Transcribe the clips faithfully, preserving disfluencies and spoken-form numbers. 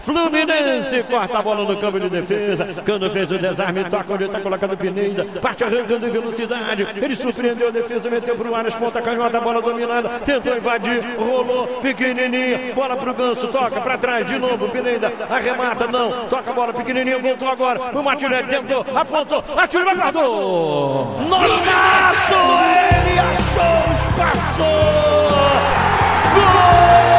Fluminense corta a bola no campo de defesa. Cano fez o desarme, toca onde está colocado o Pineda. Parte arrancando em velocidade. Ele surpreendeu a defesa, meteu para o ar, ponta canhota, a bola dominada. Tentou invadir, rolou, pequenininha. Bola para o Ganso, toca para trás de novo. Pineda arremata, não. Toca a bola pequenininha, voltou agora. O Martinelli tentou, apontou, atirou, guardou. Nonato, ele achou espaço. Gol!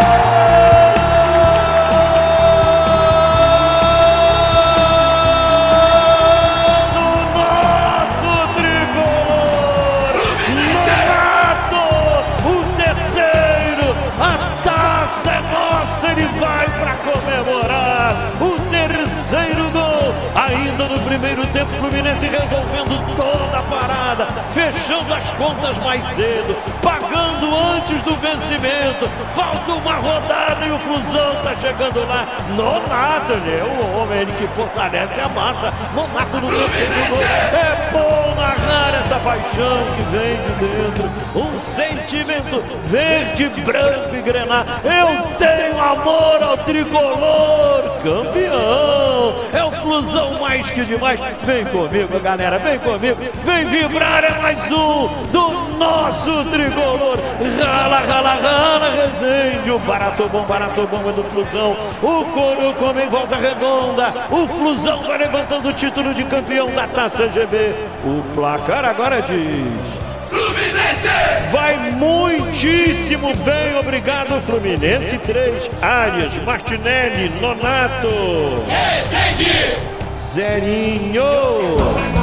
Ele vai para comemorar o terceiro gol, ainda no primeiro tempo. Fluminense resolvendo toda a parada, fechando as contas mais cedo, pagando antes do vencimento. Falta uma rodada e o Flusão está chegando lá. Nonato, ele é o homem, ele que fortalece a massa. Nonato no terceiro gol. É bom narrar essa paixão que vem de dentro, um sentimento verde, branco e grená. Eu tenho amor ao tricolor, campeão. É o Flusão mais que demais. Vem comigo, galera, vem comigo. Vem vibrar, é mais um do nosso tricolor. Rala, rala, rala, Resende. O barato bom, barato bom é do Flusão. O couro come em volta redonda. O Flusão vai levantando o título de campeão da Taça G B. O placar agora diz... Fluminense! Vai muitíssimo bem, obrigado. Fluminense três, Arias, Martinelli, Nonato, Resende, Zerinho.